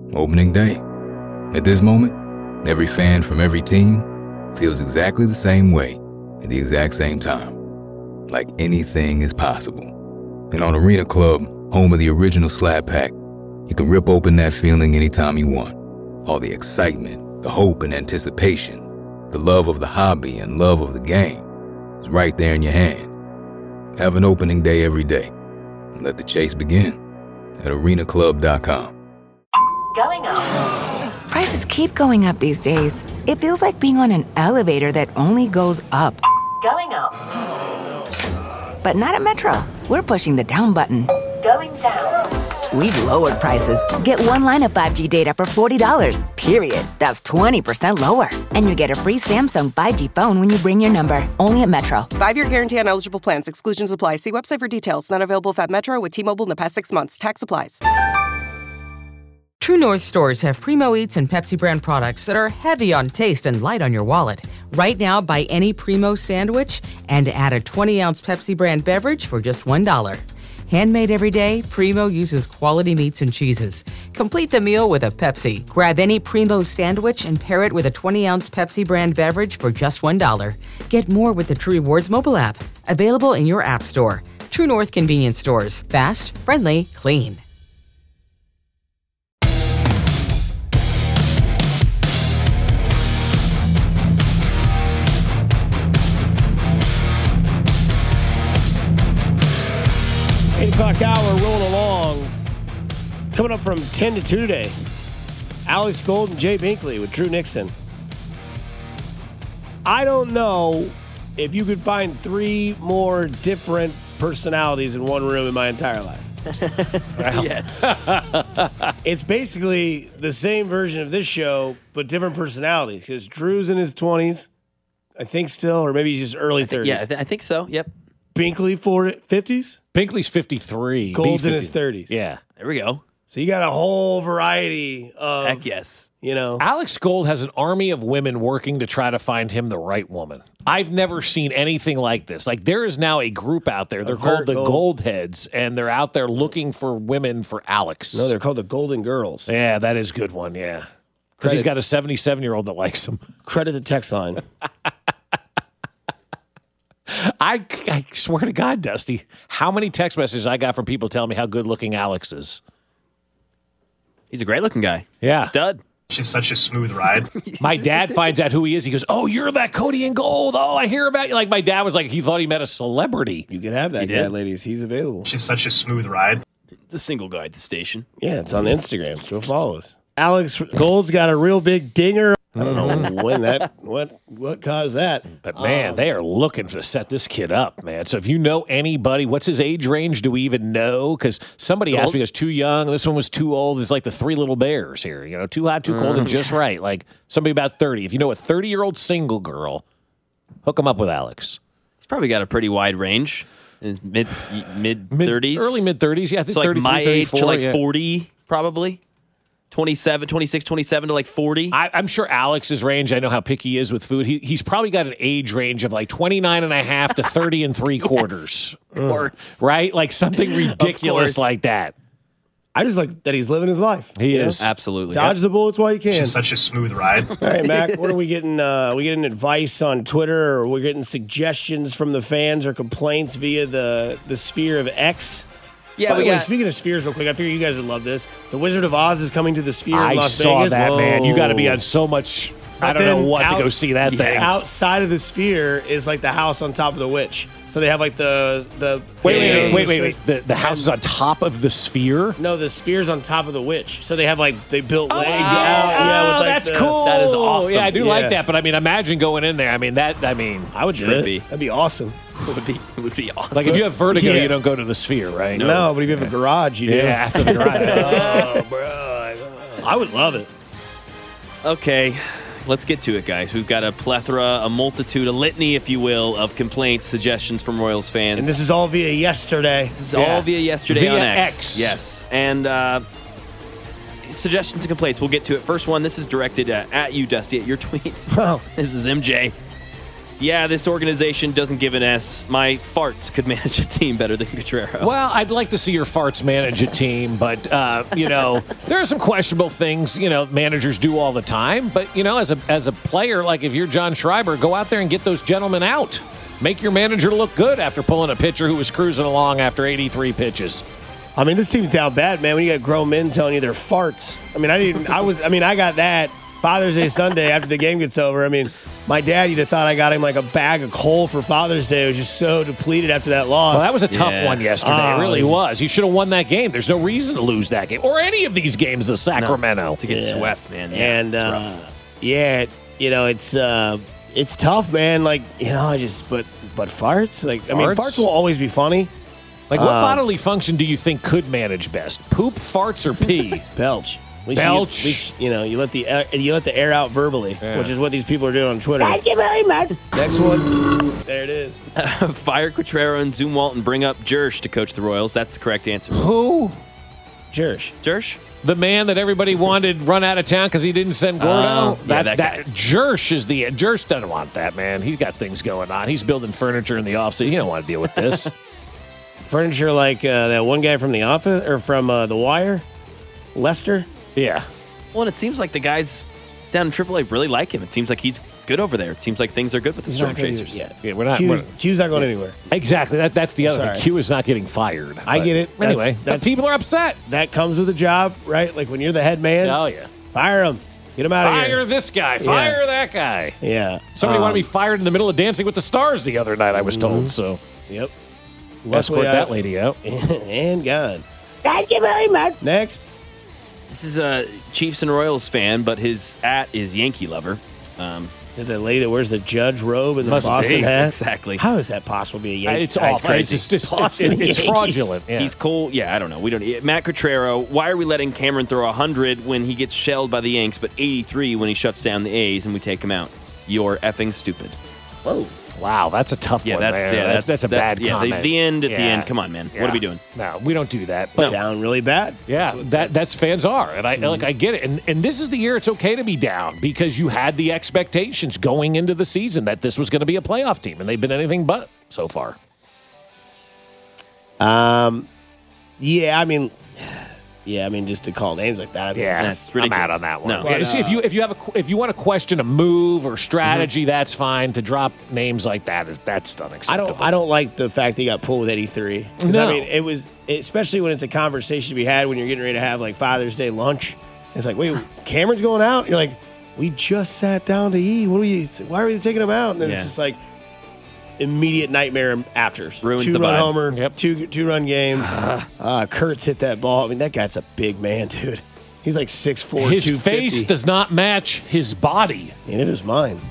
Opening day. At this moment, every fan from every team feels exactly the same way at the exact same time. Like anything is possible. And on Arena Club, home of the original Slap Pack, you can rip open that feeling anytime you want. All the excitement, the hope and anticipation, the love of the hobby and love of the game is right there in your hand. Have an opening day every day. And let the chase begin at arenaclub.com. Going up. Prices keep going up these days. It feels like being on an elevator that only goes up. Going up. But not at Metro. We're pushing the down button. Going down. We've lowered prices. Get one line of 5G data for $40, period. That's 20% lower. And you get a free Samsung 5G phone when you bring your number. Only at Metro. 5-year guarantee on eligible plans. Exclusions apply. See website for details. Not available at Metro with T-Mobile in the past 6 months. Tax applies. True North stores have Primo Eats and Pepsi brand products that are heavy on taste and light on your wallet. Right now, buy any Primo sandwich and add a 20-ounce Pepsi brand beverage for just $1. Handmade every day, Primo uses quality meats and cheeses. Complete the meal with a Pepsi. Grab any Primo sandwich and pair it with a 20-ounce Pepsi brand beverage for just $1. Get more with the True Rewards mobile app. Available in your app store. True North convenience stores. Fast, friendly, clean. Hour rolling along. Coming up from 10 to 2 today. Alex Gold and Jay Binkley with Drew Nixon. I don't know if you could find 3 more different personalities in one room in my entire life. Yes. It's basically the same version of this show, but different personalities. Because Drew's in his 20s, I think still, or maybe he's just early 30s. Yeah, I think so. Yep. Binkley, 50s? Binkley's 53. Gold's in his 30s. Yeah. There we go. So you got a whole variety of, Heck yes. You know. Alex Gold has an army of women working to try to find him the right woman. I've never seen anything like this. Like, there is now a group out there. They're called the Gold Heads, and they're out there looking for women for Alex. No, they're called the Golden Girls. Yeah, that is a good one, yeah. Because he's got a 77-year-old that likes him. Credit the text line. I swear to God, Dusty, how many text messages I got from people telling me how good-looking Alex is. He's a great-looking guy. Yeah. Stud. She's such a smooth ride. My dad finds out who he is. He goes, "Oh, you're that Cody and Gold. Oh, I hear about you." Like, my dad was like, he thought he met a celebrity. You can have that guy, ladies. He's available. She's such a smooth ride. The single guy at the station. Yeah, it's on Instagram. Go follow us. Alex Gold's got a real big dinger. I don't know when that what caused that. But man, they are looking to set this kid up, man. So if you know anybody, what's his age range? Do we even know? Because somebody asked me, he was too young. This one was too old. It's like the 3 little bears here. You know, too hot, too cold, and just right. Like somebody about 30. If you know a 30-year-old single girl, hook him up with Alex. He's probably got a pretty wide range. In his mid 30s. Early mid 30s. Yeah, I think so like 33, my age 34, to like yeah. 40, probably. 27 to like 40. I'm sure Alex's range, I know how picky he is with food. He's probably got an age range of like 29 and a half to 30 and 3/4. Of course. Right? Like something ridiculous like that. I just like that he's living his life. He is. Absolutely. Dodge the bullets while you can. She's such a smooth ride. All right, Mac, what are we getting? We getting advice on Twitter, or we're getting suggestions from the fans or complaints via the sphere of X? Yeah, By the way, speaking of spheres real quick, I figure you guys would love this. The Wizard of Oz is coming to the sphere in Las Vegas. I saw that, man. You got to be on so much, I don't know what, to go see that thing. Outside of the sphere is like the house on top of the witch. So they have like the Wait. The house is on top of the sphere? No, the sphere's on top of the witch. So they have like, they built legs out. Yeah, with like that's cool. That is awesome. Yeah, I do like that. But I mean, imagine going in there. I would do it. That'd be awesome. It would be awesome. Like if you have vertigo, you don't go to the sphere, right? No, but if you have a garage, you do. Yeah, after the garage. Oh, bro. I would love it. Okay, let's get to it, guys. We've got a plethora, a multitude, a litany, if you will, of complaints, suggestions from Royals fans. And this is all via yesterday. This is all via yesterday via on X. X. Yes. And suggestions and complaints. We'll get to it. First one, this is directed at you, Dusty, at your tweets. Oh. This is MJ. Yeah, this organization doesn't give an S. My farts could manage a team better than Cotrero. Well, I'd like to see your farts manage a team, but, there are some questionable things, managers do all the time. But, as a player, like if you're John Schreiber, go out there and get those gentlemen out. Make your manager look good after pulling a pitcher who was cruising along after 83 pitches. I mean, this team's down bad, man, when you got grown men telling you they're farts. I mean, I got that Father's Day Sunday after the game gets over. I mean, my dad, you'd have thought I got him like a bag of coal for Father's Day. It was just so depleted after that loss. Well, that was a tough one yesterday. It really was. You should have won that game. There's no reason to lose that game. Or any of these games this Sacramento. To get swept, man. Yeah, and, it's tough, man. Like, but farts? Like, I mean, farts will always be funny. Like, what bodily function do you think could manage best? Poop, farts, or pee? Belch. Belch. You let the air out verbally, which is what these people are doing on Twitter. Thank you very much. Next one. There it is. Fire Cotrero and Zoom and bring up Jersh to coach the Royals. That's the correct answer. Who? Jersh? The man that everybody wanted run out of town because he didn't send Gordo? That guy. Jersh doesn't want that, man. He's got things going on. He's building furniture in the offseason. He don't want to deal with this. Furniture like that one guy from The Office or from The Wire? Lester? Yeah. Well, and it seems like the guys down in AAA really like him. It seems like he's good over there. It seems like things are good with the Storm Chasers. Yeah, Q's not going anywhere. Exactly. That's the other thing. Q is not getting fired. I get it. Anyway, but people are upset. That comes with a job, right? Like when you're the head man. Oh, yeah. Fire him. Get him out of here. Fire this guy. Fire that guy. Yeah. Somebody wanted to be fired in the middle of Dancing with the Stars the other night, I was told. So. Yep. Escort that lady out. And gone. Thank you very much. Next. This is a Chiefs and Royals fan, but his is Yankee lover. Is it the lady that wears the judge robe and the Boston hat? Exactly. How is that possible to be a Yankee? It's awful. crazy. It's fraudulent. Yeah. He's cool. Yeah, I don't know. We don't. Matt Cotrero, why are we letting Cameron throw 100 when he gets shelled by the Yanks, but 83 when he shuts down the A's and we take him out? You're effing stupid. Whoa. Wow, that's a tough one. That's a bad comment. The end at the end. Come on, man. What are we doing? No, we don't do that. But down really bad. Yeah, that's fans are, and I get it. And this is the year it's okay to be down because you had the expectations going into the season that this was going to be a playoff team, and they've been anything but so far. Yeah, I mean, just to call names like that. That's ridiculous. I'm out on that one. No. But, if you want to question a move or strategy, that's fine. To drop names like that's unacceptable. I don't like the fact that he got pulled with 83. No. I mean, it was especially when it's a conversation to be had when you're getting ready to have like Father's Day lunch. It's like, wait, Cameron's going out. You're like, we just sat down to eat. Why are we taking him out? And then it's just like immediate nightmare afters. Ruins the 2-run vibe. homer, Yep. two-run game. Kurtz hit that ball. I mean, that guy's a big man, dude. He's like 6'4", His 250. face does not match his body. Neither does mine.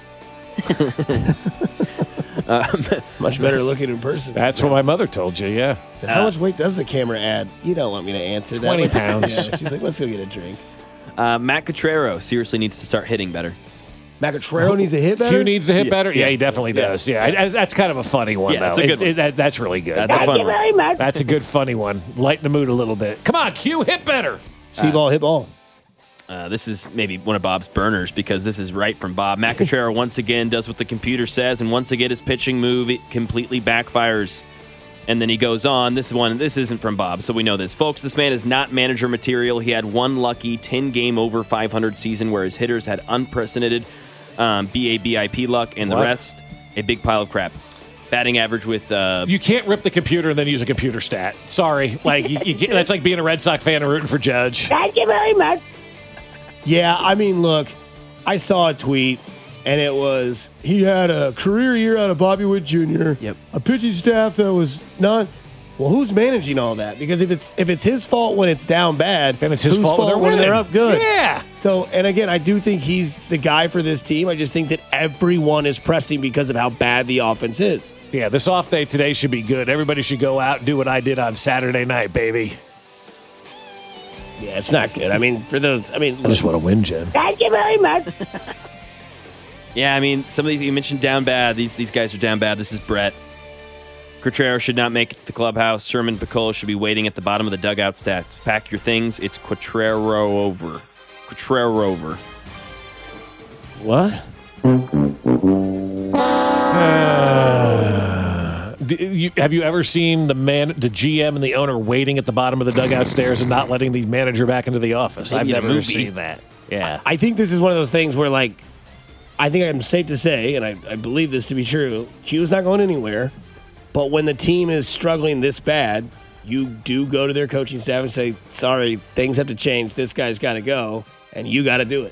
Much better looking in person. That's what my mother told you, yeah. Said, how much weight does the camera add? You don't want me to answer that. 20 pounds. Yeah, she's like, let's go get a drink. Matt Cotrero seriously needs to start hitting better. Matt Cotrero needs to hit better? Q needs to hit better? Yeah, he definitely does. Yeah, that's kind of a funny one, Yeah, though. it's a good one. That's really good. That's a fun one. Very much. That's a good, funny one. Lighten the mood a little bit. Come on, Q, hit better. See ball, hit ball. This is maybe one of Bob's burners because this is right from Bob. Matt Cotrero once again does what the computer says, and once again his pitching move it completely backfires. And then he goes on. This isn't from Bob, so we know this. Folks, this man is not manager material. He had one lucky 10-game over 500 season where his hitters had unprecedented BABIP luck, and the rest, a big pile of crap. Batting average with... You can't rip the computer and then use a computer stat. Sorry. Like that's like being a Red Sox fan and rooting for Judge. Thank you very much. Yeah, I mean, look, I saw a tweet, and it was, he had a career year out of Bobby Witt Jr., Yep. a pitching staff that was not... Well, who's managing all that? Because if it's his fault when it's down bad, then it's his whose fault when they're winning. up good? Yeah. So, and again, I do think he's the guy for this team. I just think that everyone is pressing because of how bad the offense is. Yeah, this off day today should be good. Everybody should go out and do what I did on Saturday night, baby. Yeah, it's not good. I mean, for those, I just want to win, Jen. Thank you very much. Yeah, I mean, some of these, you mentioned down bad. These guys are down bad. This is Brett. Cotrero should not make it to the clubhouse. Sherman Picola should be waiting at the bottom of the dugout stack. Pack your things. It's Cotrero over. Cotrero over. What? Have you ever seen the GM and the owner waiting at the bottom of the dugout stairs and not letting the manager back into the office? Maybe I've in a never movie. seen that. Yeah. I think this is one of those things where, like, I think I'm safe to say, and I believe this to be true, Q's not going anywhere. But when the team is struggling this bad, you do go to their coaching staff and say, sorry, things have to change. This guy's got to go, and you got to do it.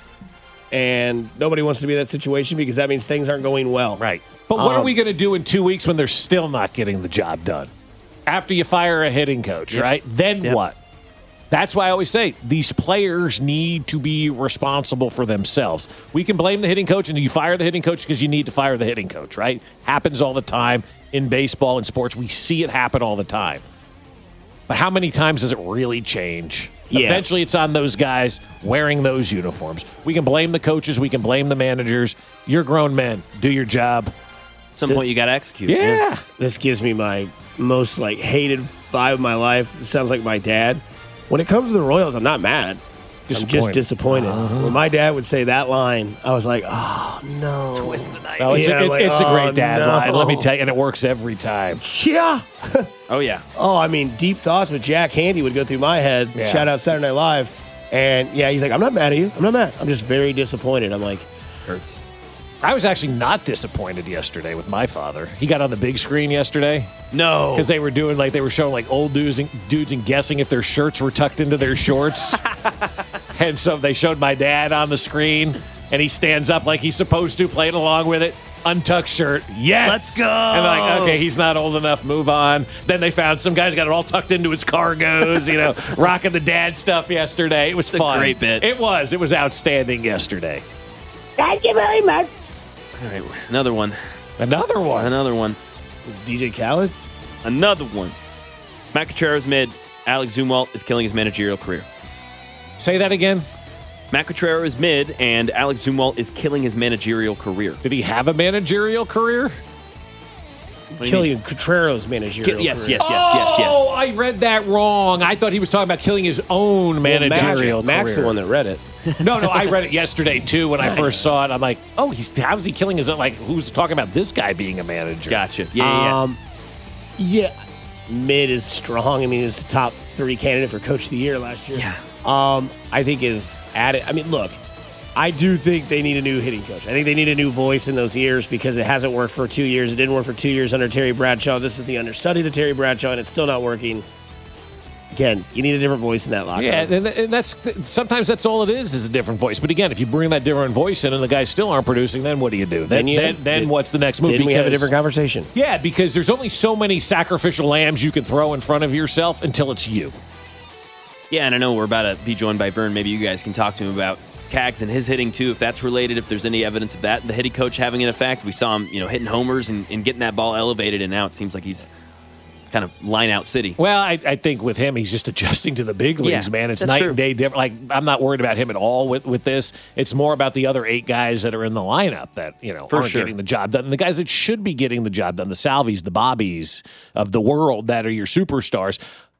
And nobody wants to be in that situation because that means things aren't going well. Right. But what are we going to do in 2 weeks when they're still not getting the job done? After you fire a hitting coach, right? Then what? That's why I always say these players need to be responsible for themselves. We can blame the hitting coach, and you fire the hitting coach because you need to fire the hitting coach, right? Happens all the time in baseball and sports. We see it happen all the time. But how many times does it really change? Yeah. Eventually, it's on those guys wearing those uniforms. We can blame the coaches. We can blame the managers. You're grown men. Do your job. At some point, you got to execute. Yeah. This gives me my most, like, hated vibe of my life. It sounds like my dad. When it comes to the Royals, I'm not mad. I'm just disappointed. When my dad would say that line, I was like, oh, no. Twist the knife. Oh, it's a great dad no. line. Let me tell you, and it works every time. Yeah. Oh, yeah. Oh, I mean, deep thoughts with Jack Handy would go through my head. Yeah. Shout out Saturday Night Live. And, yeah, he's like, I'm not mad at you. I'm not mad. I'm just very disappointed. I'm like, Hurts. I was actually not disappointed yesterday with my father. He got on the big screen yesterday. No. Because they were showing like old dudes and guessing if their shirts were tucked into their shorts. And so they showed my dad on the screen, and he stands up like he's supposed to, playing along with it. Untucked shirt. Yes. Let's go. And they're like, okay, he's not old enough. Move on. Then they found some guy's got it all tucked into his cargos, rocking the dad stuff yesterday. It was fun. A great bit. It was. It was outstanding yesterday. Thank you very much. All right, another one. Another one. Another one. is DJ Khaled? Another one. Matt Contreras mid. Alex Zumwalt is killing his managerial career. Say that again. Matt Contreras is mid, and Alex Zumwalt is killing his managerial career. Did he have a managerial career? Killing Contreras' managerial Yes. career. Oh, I read that wrong. I thought he was talking about killing his own managerial career. Mac's the one that read it. No, I read it yesterday, too, when I first saw it. I'm like, oh, how's he killing his own? Like, who's talking about this guy being a manager? Gotcha. Yes. Yeah. Mid is strong. I mean, he was the top 3 candidate for Coach of the Year last year. Yeah. I think is added. I mean, look, I do think they need a new hitting coach. I think they need a new voice in those ears because it hasn't worked for 2 years. It didn't work for 2 years under Terry Bradshaw. This is the understudy to Terry Bradshaw, and it's still not working. Again, you need a different voice in that locker room. Yeah, and that's sometimes that's all it is a different voice. But again, if you bring that different voice in and the guys still aren't producing, then what do you do? Then what's the next move? Then we have a different conversation. Yeah, because there's only so many sacrificial lambs you can throw in front of yourself until it's you. Yeah, and I know we're about to be joined by Vern. Maybe you guys can talk to him about Cags and his hitting, too, if that's related, if there's any evidence of that, the hitting coach having an effect. We saw him, hitting homers and getting that ball elevated, and now it seems like he's kind of line-out city. Well, I think with him, he's just adjusting to the big leagues, man. It's night and day different. Like, I'm not worried about him at all with this. It's more about the other 8 guys that are in the lineup that, aren't getting the job done. And the guys that should be getting the job done, the Salvies, the Bobbies of the world that are your superstars.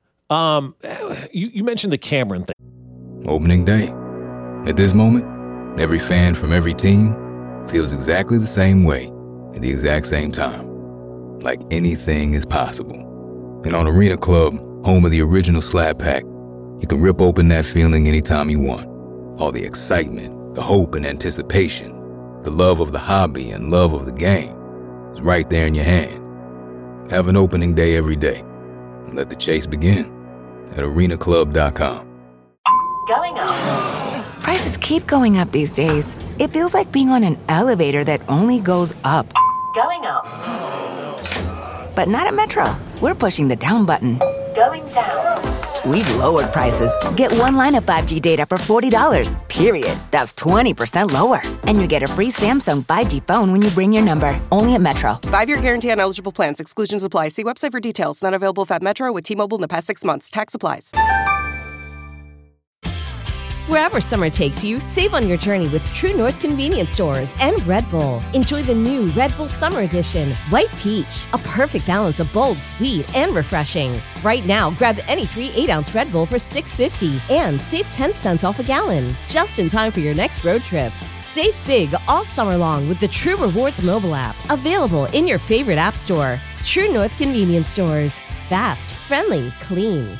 You mentioned the Cameron thing. Opening day. At this moment, every fan from every team feels exactly the same way at the exact same time. Like anything is possible. And on Arena Club, home of the original Slab Pack, you can rip open that feeling anytime you want. All the excitement, the hope and anticipation, the love of the hobby and love of the game is right there in your hand. Have an opening day every day. And let the chase begin at arenaclub.com. Going up. Prices keep going up these days. It feels like being on an elevator that only goes up. Going up. But not at Metro. We're pushing the down button. Going down. We've lowered prices. Get one line of 5G data for $40, period. That's 20% lower. And you get a free Samsung 5G phone when you bring your number. Only at Metro. 5-year guarantee on eligible plans. Exclusions apply. See website for details. Not available at Metro with T-Mobile in the past 6 months. Tax applies. Wherever summer takes you, save on your journey with True North convenience stores and Red Bull. Enjoy the new Red Bull Summer Edition, White Peach, a perfect balance of bold, sweet, and refreshing. Right now, grab any 3 8-ounce Red Bull for $6.50 and save 10 cents off a gallon. Just in time for your next road trip. Save big all summer long with the True Rewards mobile app, available in your favorite app store. True North convenience stores. Fast, friendly, clean.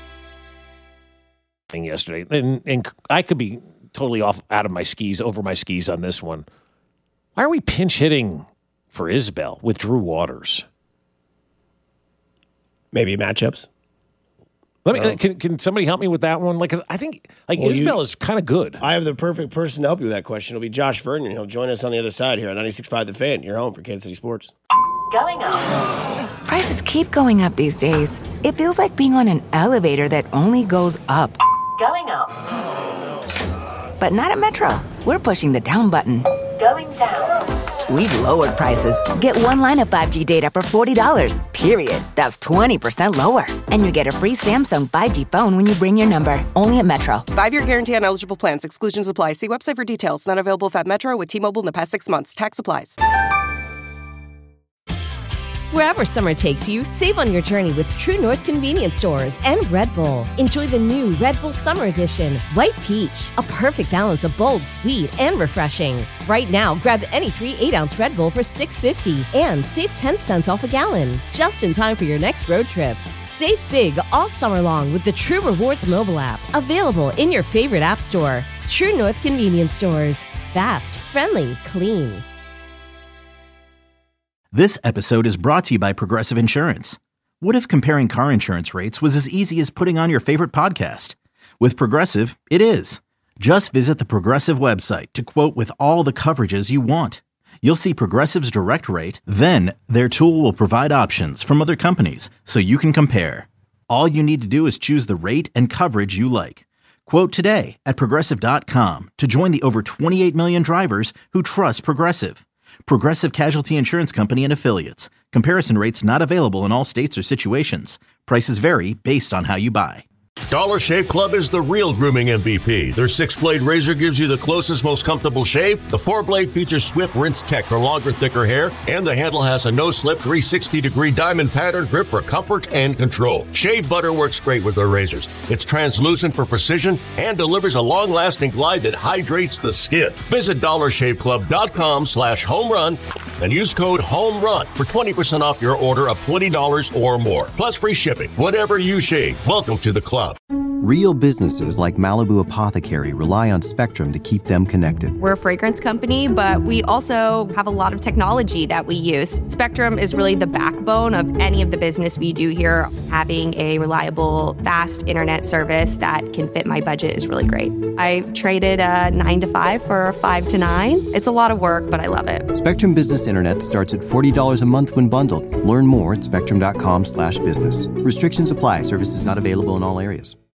Yesterday, and I could be totally over my skis on this one. Why are we pinch hitting for Isbell with Drew Waters? Maybe matchups. Can somebody help me with that one? Like, 'cause I think Isbell is kind of good. I have the perfect person to help you with that question. It'll be Josh Vernon. He'll join us on the other side here on 96.5 The Fan. You're home for Kansas City Sports. Going up. Prices keep going up these days. It feels like being on an elevator that only goes up. Going up. But not at Metro. We're pushing the down button. Going down. We've lowered prices. Get one line of 5G data for $40, period. That's 20% lower. And you get a free Samsung 5G phone when you bring your number. Only at Metro. 5-year guarantee on eligible plans. Exclusions apply. See website for details. Not available if at Metro with T-Mobile in the past 6 months. Tax applies. Wherever summer takes you, save on your journey with True North convenience stores and Red Bull. Enjoy the new Red Bull Summer Edition, White Peach, a perfect balance of bold, sweet, and refreshing. Right now, grab any 3 8-ounce Red Bull for $6.50 and save 10 cents off a gallon. Just in time for your next road trip. Save big all summer long with the True Rewards mobile app, available in your favorite app store. True North convenience stores. Fast, friendly, clean. This episode is brought to you by Progressive Insurance. What if comparing car insurance rates was as easy as putting on your favorite podcast? With Progressive, it is. Just visit the Progressive website to quote with all the coverages you want. You'll see Progressive's direct rate, then their tool will provide options from other companies so you can compare. All you need to do is choose the rate and coverage you like. Quote today at Progressive.com to join the over 28 million drivers who trust Progressive. Progressive Casualty Insurance Company and Affiliates. Comparison rates not available in all states or situations. Prices vary based on how you buy. Dollar Shave Club is the real grooming MVP. Their 6-blade razor gives you the closest, most comfortable shave. The 4-blade features swift rinse tech for longer, thicker hair. And the handle has a no-slip 360-degree diamond pattern grip for comfort and control. Shave butter works great with their razors. It's translucent for precision and delivers a long-lasting glide that hydrates the skin. Visit DollarShaveClub.com/homerun and use code HOMERUN for 20% off your order of $20 or more. Plus free shipping. Whatever you shave, welcome to the club. Real businesses like Malibu Apothecary rely on Spectrum to keep them connected. We're a fragrance company, but we also have a lot of technology that we use. Spectrum is really the backbone of any of the business we do here. Having a reliable, fast internet service that can fit my budget is really great. I traded a 9 to 5 for a 5 to 9. It's a lot of work, but I love it. Spectrum Business Internet starts at $40 a month when bundled. Learn more at spectrum.com/business. Restrictions apply. Services not available in all areas.